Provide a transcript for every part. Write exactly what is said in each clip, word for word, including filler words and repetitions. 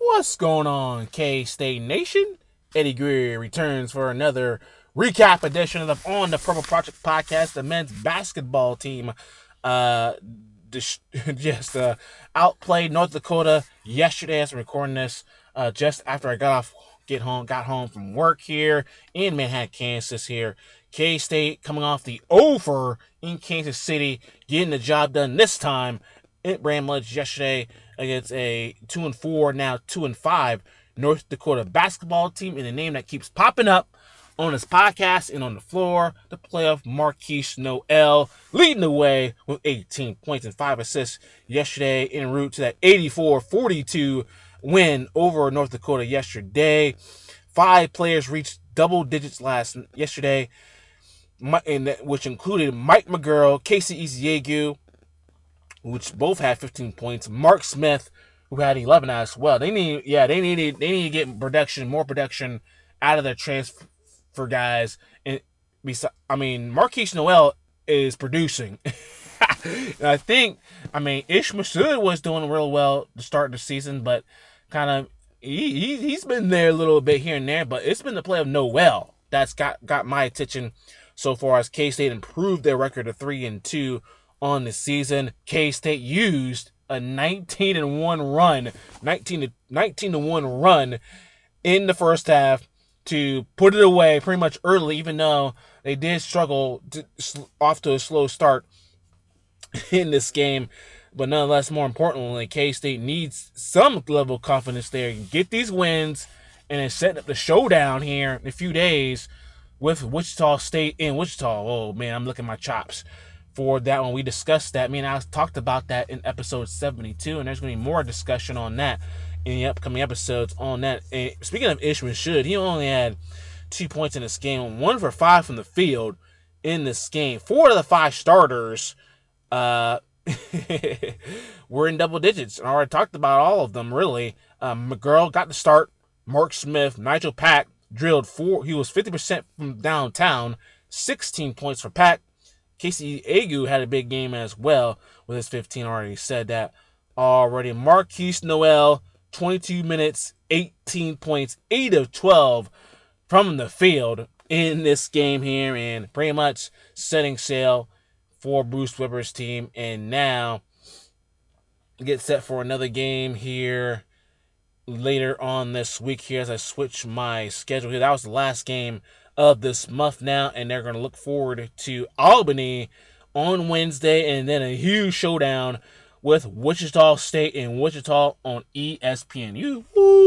What's going on, K-State Nation? Eddie Greer returns for another recap edition of the On the Purple Project podcast. The men's basketball team uh, just uh, outplayed North Dakota yesterday as I'm recording this. Uh, just after I got off, get home, got home from work here in Manhattan, Kansas. Here, K-State coming off the over in Kansas City, getting the job done this time at Bramlage yesterday against a two and four, now two and five North Dakota basketball team, and a name that keeps popping up on this podcast and on the floor. The playoff Markquis Nowell leading the way with eighteen points and five assists yesterday en route to that eighty-four forty-two win over North Dakota yesterday. Five players reached double digits last yesterday, which included Mike McGurl, Casey Eziagu, which both had fifteen points. Mark Smith, who had eleven as well. They need, yeah, they needed, they need to get production, more production out of their transfer guys. And I mean, Markquis Nowell is producing. And I think, I mean, Ish Massoud was doing real well to start the season, but kind of he, he he's been there a little bit here and there. But it's been the play of Nowell that's got got my attention so far as K-State improved their record to three and two on the season. K-State used a nineteen and one run, nineteen to one run in the first half to put it away pretty much early, even though they did struggle to, off to a slow start in this game. But nonetheless, more importantly, K-State needs some level of confidence there. Get these wins and then set up the showdown here in a few days with Wichita State in Wichita. Oh, man, I'm looking at my chops for that one. We discussed that. Me and I talked about that in episode seventy-two, and there's going to be more discussion on that in the upcoming episodes on that. And speaking of Ish Massoud, he only had two points in this game, one for five from the field in this game. Four of the five starters uh, were in double digits. And I already talked about all of them, really. Um, McGurl got the start. Mark Smith, Nigel Pack drilled four. He was fifty percent from downtown, sixteen points for Pack. Casey Agu had a big game as well with his fifteen. Already said that already. Markquis Nowell, twenty-two minutes, eighteen points, eight of twelve from the field in this game here, and pretty much setting sail for Bruce Weber's team. And now get set for another game here later on this week here as I switch my schedule here. That was the last game of this month now, and they're going to look forward to Albany on Wednesday, and then a huge showdown with Wichita State and Wichita on E S P N. You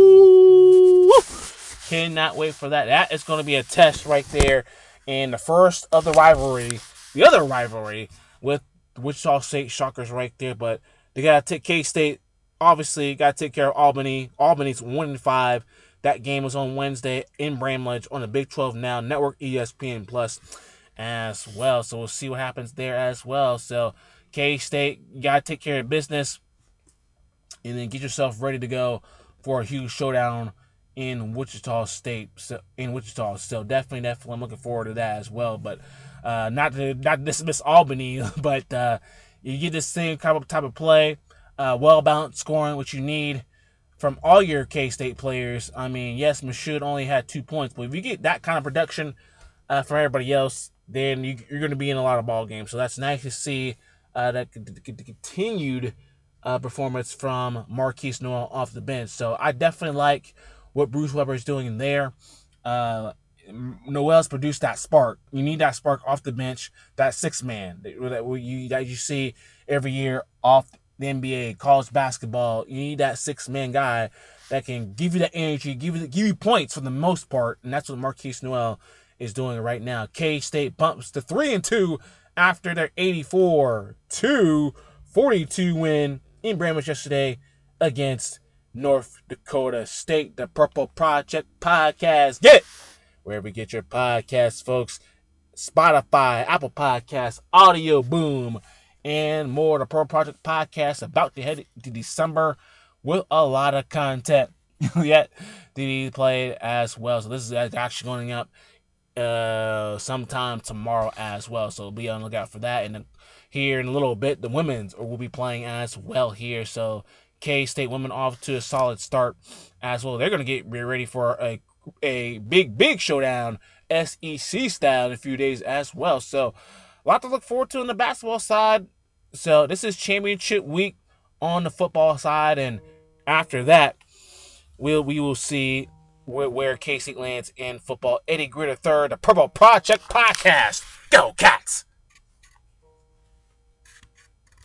woo, cannot wait for that. That is going to be a test right there, and the first of the rivalry, the other rivalry with Wichita State Shockers right there. But they got to take K-State. Obviously, got to take care of Albany. Albany's one and five. That game was on Wednesday in Bramlage on the Big twelve Now Network, E S P N Plus as well. So we'll see what happens there as well. So K-State, you got to take care of business and then get yourself ready to go for a huge showdown in Wichita State. So in Wichita, so definitely, definitely, I'm looking forward to that as well. But uh, not to not to dismiss Albany, but uh, you get this same type of type of play, uh, well balanced scoring, which you need from all your K-State players. I mean, yes, Massoud only had two points, but if you get that kind of production uh, from everybody else, then you, you're going to be in a lot of ball games. So that's nice to see uh, that continued uh, performance from Markquis Nowell off the bench. So I definitely like what Bruce Weber is doing there. Uh, Nowell's produced that spark. You need that spark off the bench, that six man that you that you see every year off the N B A, college basketball. You need that six-man guy that can give you that energy, give you give you points for the most part, and that's what Markquis Nowell is doing right now. K-State bumps to three and two after their eighty-four to forty-two win in Bramlage yesterday against North Dakota State. The Purple Project Podcast. Get it wherever you get your podcasts, folks. Spotify, Apple Podcasts, Audio Boom, and more. The Purple Project Podcast about to head to December with a lot of content yet to be played as well. So this is actually going up uh, sometime tomorrow as well. So be on the lookout for that. And here in a little bit, the women's will be playing as well here. So K-State women off to a solid start as well. They're going to get ready for a a big, big showdown, S E C style, in a few days as well. So a lot to look forward to on the basketball side. So this is championship week on the football side, and after that, we'll we will see where, where K-State lands in football. Eddie Gritter third, the Purple Project Podcast. Go Cats!